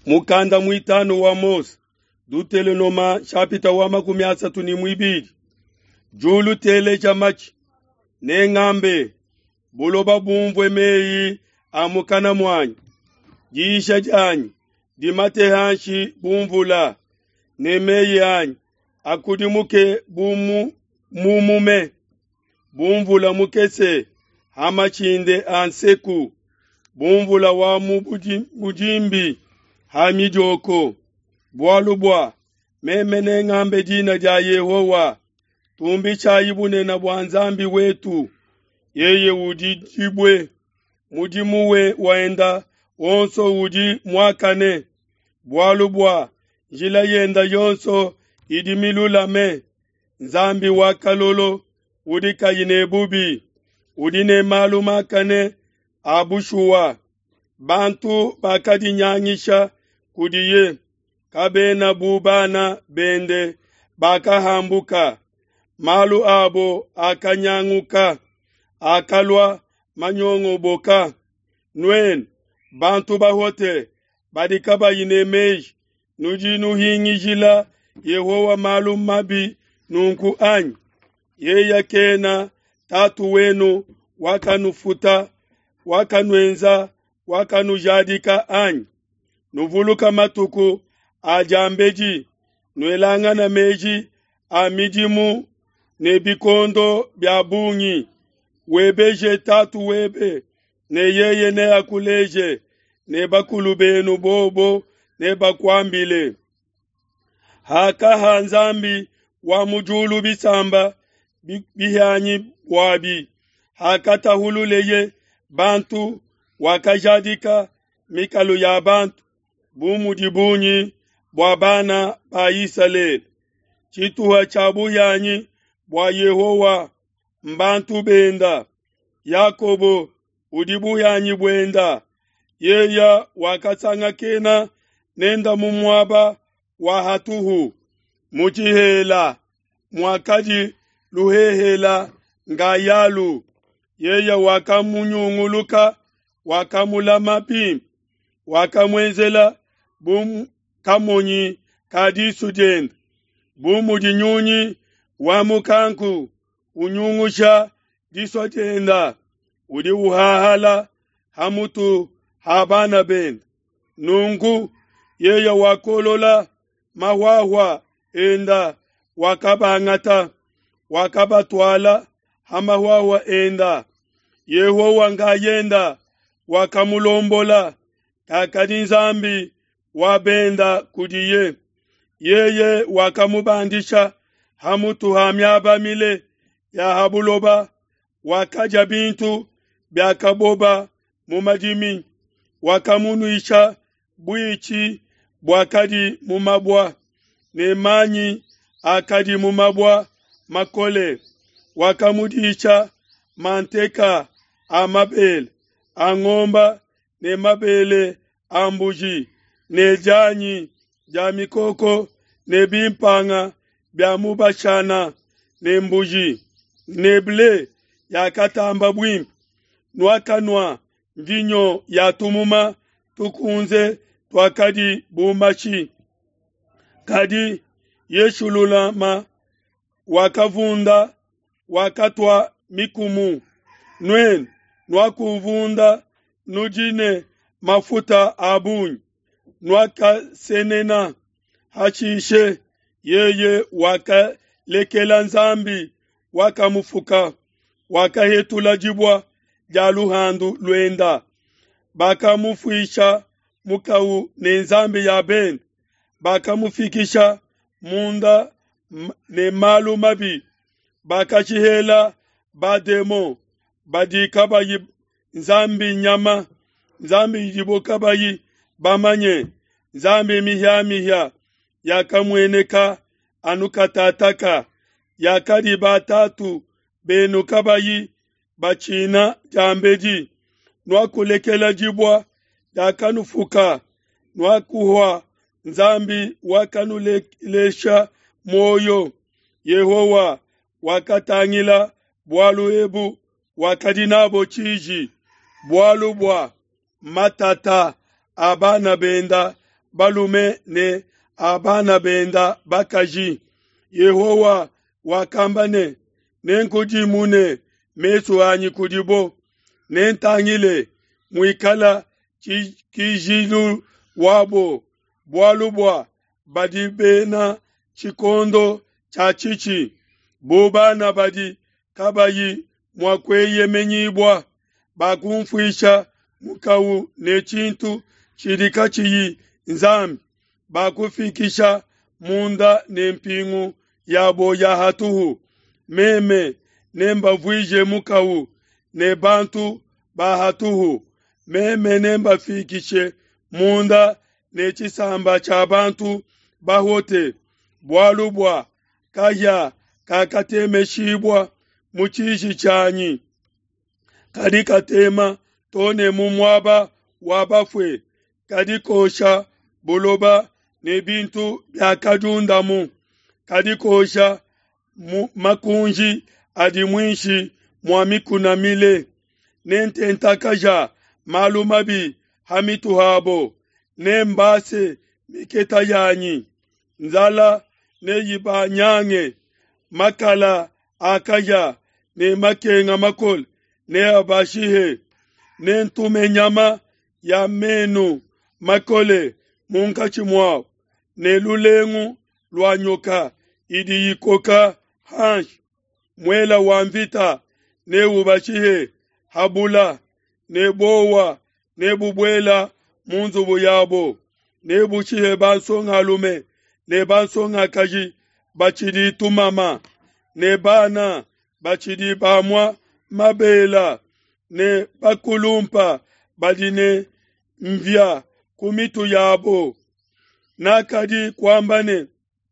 Mukanda mwitano wa Mose. Dutele noma chapita wa makumi asatu ni mwibili. Julu tele chamachi. Ne ngambe. Buloba bumvwe meyi amukana mwanyi. Jisha janyi. Dimate hanshi bumvula. Ne meyi hanyi. Akudimuke mumume. Bumvula mukese. Hamachinde anseku. Bumvula wa mujimbi. Hamijoko. Bwalubwa. Memene ngambe jina ja Yehowa. Tumbi chayibune na bwanzambi wetu. Yeye ujijibwe. Mujimuwe waenda. Onso uji mwakane. Bwalubwa. Jila yenda yonso. Idimilula me. Nzambi wakalolo. Udika yinebubi. Udine malumakane. Abushuwa. Bantu bakadi nyanyisha. Kudiye. Kabena bubana bende. Bakahambuka. Malu abo akanyanguka. Akalwa manyongo boka. Nwen. Bantu bahote. Badikaba yinemej. Nujinu hingi jila. Yehowa malu mabi. Nunku any. Yeya kena. Tatu wenu. Wakanufuta. Wakanwenza. Wakanujadika any. Nuvuluka matuku. Ajambeji. Nwelanga na meji. Amijimu. Nebikondo biabunyi. Webeje tatu webe. Ne yeye ne akuleje. Ne bakulubenu bobo. Ne bakwambile. Haka hanzambi. Wa mujulu bisamba. Bihanyi wabi. Haka tahululeye. Bantu. Wakajadika. Mikalu ya bantu. Bumujibunyi. Bwabana ba Israel. Chituha chabu yanyi. Bwa Yehowa. Mbantu benda. Yakobo. Udibu yanyi bwenda. Yeya wakatanga kena. Nenda mumwaba. Wahatuhu. Muchihela. Mwakaji luhehela. Ngayalu. Yeya wakamunyunguluka. Wakamulama pim. Wakamwenzela. Kamonyi kadisu jenda. Mujinyunyi wamukanku. Unyungusha diso jenda. Udi uhahala. Hamutu habana benda. Nungu yeya wakolola. Mahwahwa enda. Wakabangata. Wakabatwala. Hamahwahwa enda. Yehowa ngayenda. Wakamulombola. Kakadinzambi. Wabenda kudiye. Yeye wakamubandisha. Hamutu hamyaba mile. Ya habuloba. Wakaja bintu. Biakaboba. Mumajimi. Wakamunuisha. Buichi. Bwakadi mumabwa. Nemanyi. Akadi mumabwa. Makole. Wakamudisha. Manteka. Amabele. Angomba. Ne mabele. Ambuji. Ne janyi. Jamikoko. Ne bimpanga. Biamubashana. Ne mbuji. Ne ble. Yakatamba bwimp. Nwakanwa. Vinyo yatumuma. Tukunze. Twakadi bumachi. Kadi. Yeshululama. Wakavunda. Wakatwa mikumu. Nwen. Nwakuvunda. Nujine. Mafuta abunyi. Nwaka senena. Hachishe. Yeye waka lekela nzambi. Waka mufuka. Waka hetula jibwa. Jaluhandu luenda. Baka mufuisha. Mukau ne nzambi ya ben. Baka mufikisha. Munda ne malu mabi. Baka chihela. Bademo. Badikabayi. Nzambi nyama. Nzambi jibokabayi. Bamanye. Nzambi mihya. Yakamweneka. Anukatataka. Yakadi batatu. Benukabayi. Bachina jambeji. Nwakulekela jibwa. Yakanufuka. Nwakuhwa. Nzambi wakanulesha moyo. Yehowa. Wakatangila. Bwalu ebu. Wakadinabo chiji. Bwalu bwa. Matata. Abana benda. balume ne abana benda bakaji. Yehowa wakambane nenkujimune mesu anyi kudibo nentangile mwikala kijilu wabo bwalubwa badibena chikondo chachichi bubana badi kabayi mwakweye menyibwa bakumfwisha mukawu nechintu chirikachiyi nzambi bakufikisha munda nempingu yabo ya hatuhu meme nemba vwije mukawu ne bantu bahatuhu meme nemba fikishe munda nechisamba cha bantu bahote bwalubwa kaya kakatemeshibwa muchishi chanyi kadikatema tone mumwaba wabafwe kadikosha buloba nebintu byakadundamu kadikosha makunji adimwinshi mwamikunamile nententakaja malumabi hamituhabo nembase miketa yanyi nzala neyiba nyange makala akaya ne makenga makol ne abashihe nentume nyama ya menu makole munkachi mwao ne lulengu lwanyoka idi yikoka hansh mwela wamvita ne ubashihe habula ne bowa ne bubwela munzubu yabo ne bushihe bansonga lume ne bansonga kaji bachidi tumama ne bana bachidi bamwa mabela ne bakulumpa badine mvya kumitu yabo nakadi kwambane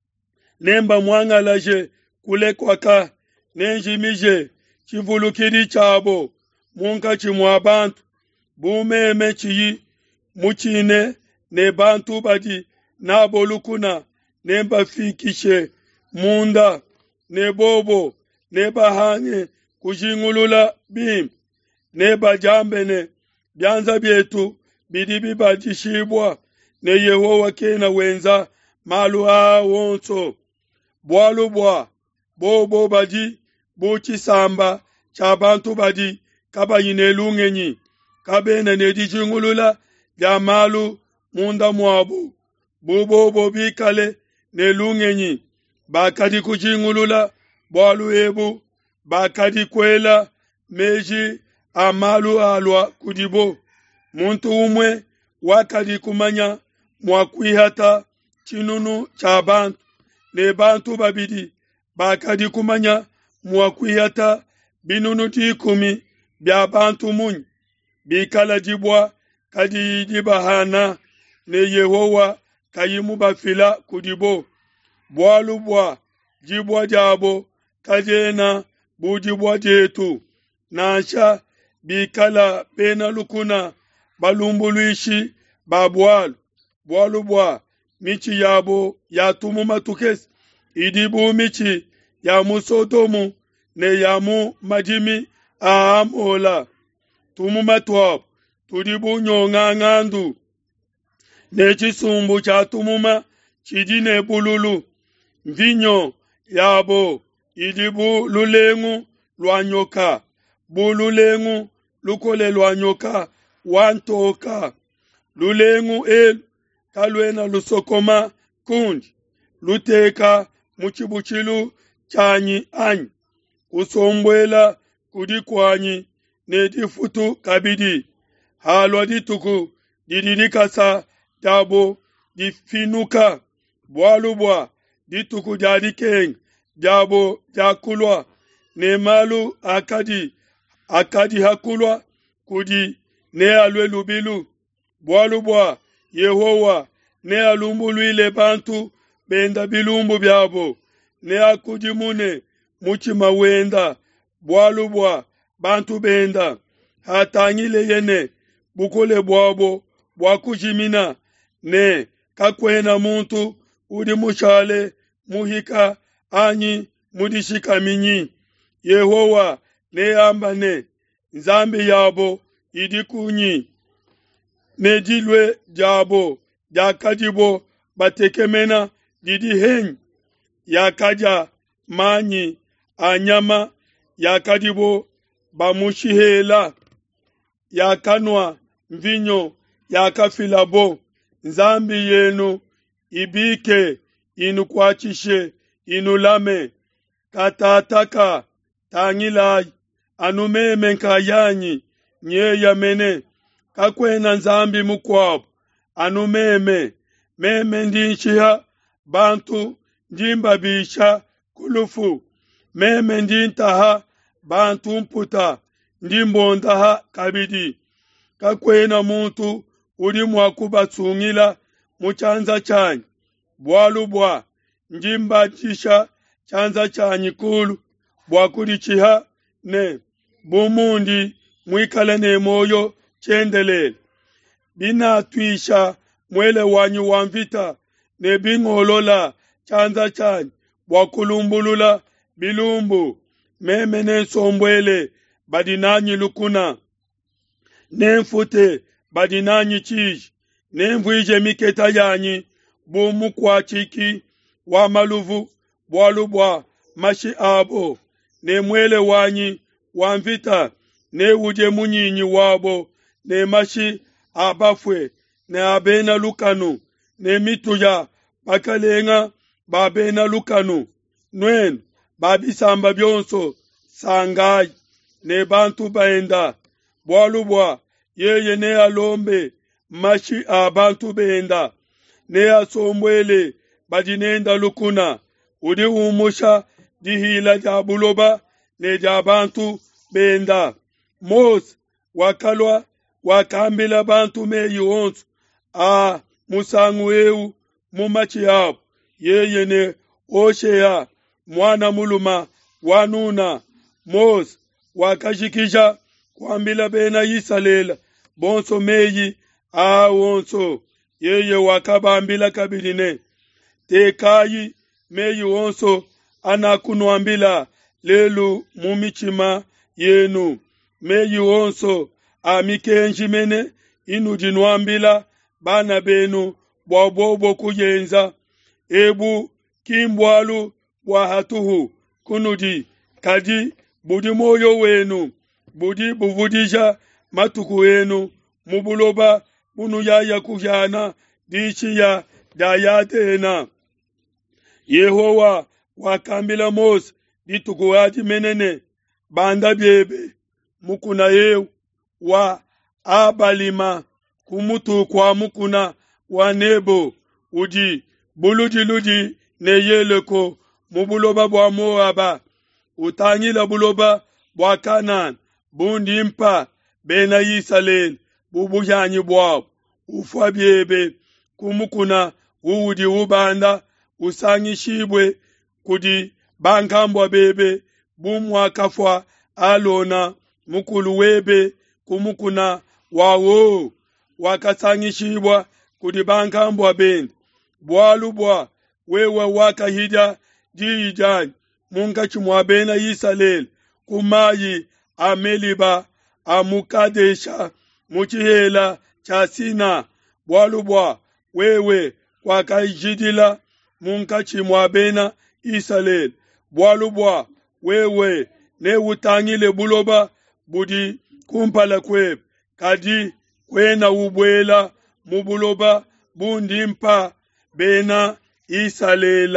nemba mwangalaje kule kwaka nenjimije chivulukiri chabo munka chimwa bantu bumeme chiyi muchine ne bantu badi nabo lukuna nemba fikishe munda ne bobo ne bahange kujingulula bim ne bajambene byanza byetu bidibi bajishibwa ne Yehowa kena wenza malu wonso bwalubwa bobo badi buchisamba cha bantu badi kabayine lungenyi kabene ne dijingulula ya malu munda mwabu bobo bikale ne lungenyi bakadi kujingulula bwalu ebu bakadi kwela meji amalu alwa kudibo muntu umwe wakadi kumanya mwakwihata chinunu cha bantu ne bantu babidi bakadi kumanya mwakwihata binunu tikumi bya bantu munyi bikala jibwa kadi jibahana ne Yehowa kayimu bafila kudibo bwalubwa jibwa jabo kajena bujibwa jetu nasha bikala pena lukuna balumbuluishi babwalu bwalubwa michi yabo yatumu matukesi idibu michi ya musotomu ne yamu majimi aamola tumu matwab tudibu nyonga ngandu ne chisumbu cha tumuma chidine bululu mvinyo yabo idibu lulengu lwanyoka bululengu lukole lwanyoka wantoka lulengu kalwena lusokoma kundi luteka muchibuchilu chanyi anyi kusombwela kudikwanyi nedifutu kabidi halwa dituku dididikasa jabo difinuka bwalubwa dituku jadikeng jabo jakulwa ne malu akadi hakulwa kudi ne alwe lubilu bwalubwa Yehowa ne alumbulwile bantu benda bilumbu byabo ne akujimune muchima wenda bwalubwa bantu benda hatangile yene bukole bwabo bwakujimina ne kakwena muntu udi mushale muhika anyi mudishika minyi Yehowa ne ambane nzambi yabo idikunyi nedilwe jabo Jakadibo batekemena didi hen. Yakaja manyi anyama yakadibo bamushihela. Yakanwa mvinyo yakafilabo. Nzambi yenu ibike inukwachishe inulame. Katataka tangilai anumeme nkayanyi nye yamene. Kakwena nzambi mukwabu anumeme meme ndinshiha bantu ndimbabisha kulufu meme ndintaha bantu mputa ndimbondaha kabidi. Kakwena muntu uli mwakubatsungila muchanza chanyi bwalubwa ndimbachisha chanza chanyi kulu bwakulichiha ne bumundi mwikale ne moyo chendelele. Binatwisha mwele wanyu wamvita ne bingolola chanza chanyi bwakulumbulula bilumbu meme ne sombwele badinanyi lukuna nemfute badinanyi chiji nemvwije miketa yanyi bumu kwa chiki wa maluvu bwalubwa mashi abo ne mwele wanyi wamvita ne uje munyinyi wabo ne mashi abafwe ne abena lukanu ne mituya bakalenga babena lukanu nwen babisamba byonso sangai ne bantu baenda bwalubwa yeye ne alombe mashi abantu benda ne asombwele badinenda lukuna udi umusha dihila jabuloba ne jabantu benda mos wakalwa wakambila bantu meyi onsu musangu eu mumachi yabo yeye ne osheya mwana muluma wanuna mos wakashikisha kwambila bena yisalela bonso meyi wonso yeye wakabambila kabirine tekayi meyi wonso anakunwambila lelu mumichima yenu meyi wonso amikenji mene inujinwambila bana benu bwabobo kuyenza ebu kimbwalu bwahatuhu kunudi kadi budi moyo wenu budi buvudisha matuku wenu mubuloba bunu yaya kujana dichi ya dayatena. Yehowa wakambila Mose ditukuwaji menene banda byebe mukuna yeu wa abalima kumutu kwa mukuna wa nebo uji bulujiludi ne yeleko mubuloba bwa Moaba utangila buloba bwa Kanaan bundi mpa bena Yisalel bubujanyi bwabo ufwa byebe kumukuna uudi ubanda usangishibwe kudi bankambwa bebe bumwakafwa alona mukulu webe kumukuna wawo wakasangishibwa kudi bankambwa bende bwalubwa wewe wakahida diijani mungachi mwabena Yisalel kumayi ameliba amukadesha muchihela chasina bwalubwa wewe wakajidila mungachi mwabena Yisalel bwalubwa wewe ne utangile buloba budi kumpala kweb kadi kwena ubwela mubuloba bundi mpa bena Yisalela.